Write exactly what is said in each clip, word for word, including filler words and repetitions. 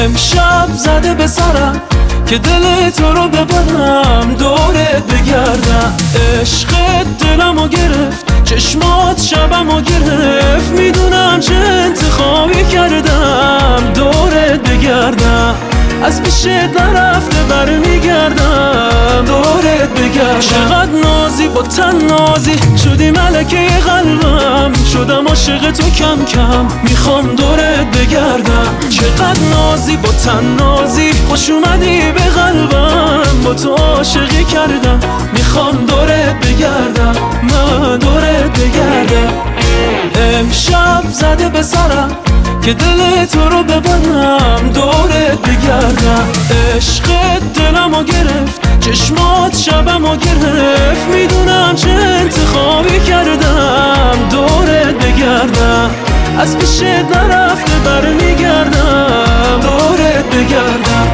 امشب زده به سرم که دل تو رو ببرم دورت بگردم. عشقت دلمو گرفت، چشمات شبمو گرفت، میدونم چه انتخابی کردم دورت بگردم. از پیشت نرفته برمیگردم دورت بگردم. چقدر نازی با تن نازی شدی ملکه قلبم، شدم عاشق تو کم کم میخوام دورت بگردم. چقدر نازی با تن نازی خوش اومدی به قلبم، با تو عاشقی کردم میخوام دورت بگردم، من دورت بگردم. امشب زده به سرم که دل تو رو ببرم دورت بگردم. عشقت دلمو گرفت، چشمات شبمو گرفت، میدونم چه انتخابی کردم دورت بگردم. از پیشت نرفته برمیگردم دورت بگردم.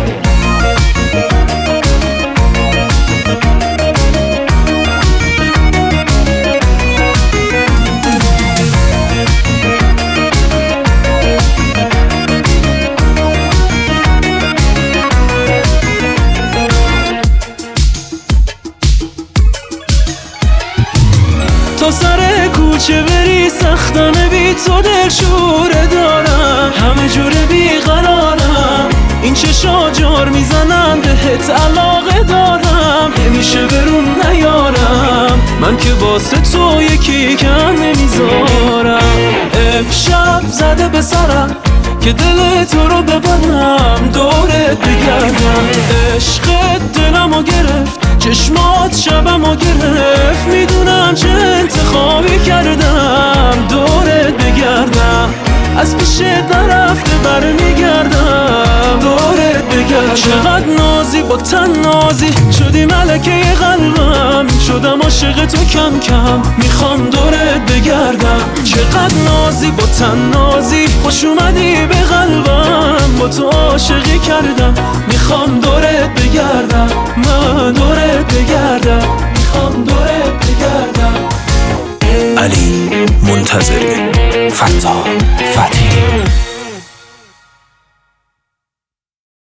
تا سر کوچه بری سختانه بی تو دل شوره دارم، همه جوره بی قرارم، این چشا جار میزنن بهت علاقه دارم، نمیشه برون نیارم من که واسه تو یکی کم نمیذارم. امشب زده به سرم که دل تو رو ببرم دورت بگردم. عشقت دلمو گرفت، چشمات شبمو گرفت، میدونم چه انتخابی کردم دورت بگردم. از پیشت نرفته برمیگردم دورت بگردم. چقدر نازی با تن نازی شدی ملکه قلبم، شدم عاشق تو کم کم میخوام دورت بگردم. چقدر نازی با تن نازی خوش اومدی به قلبم، با تو عاشقی کردم میخوام دورت بگردم، من دورت بگردم، میخوام دورت بگردم. علی منتظری، فتا فتحی.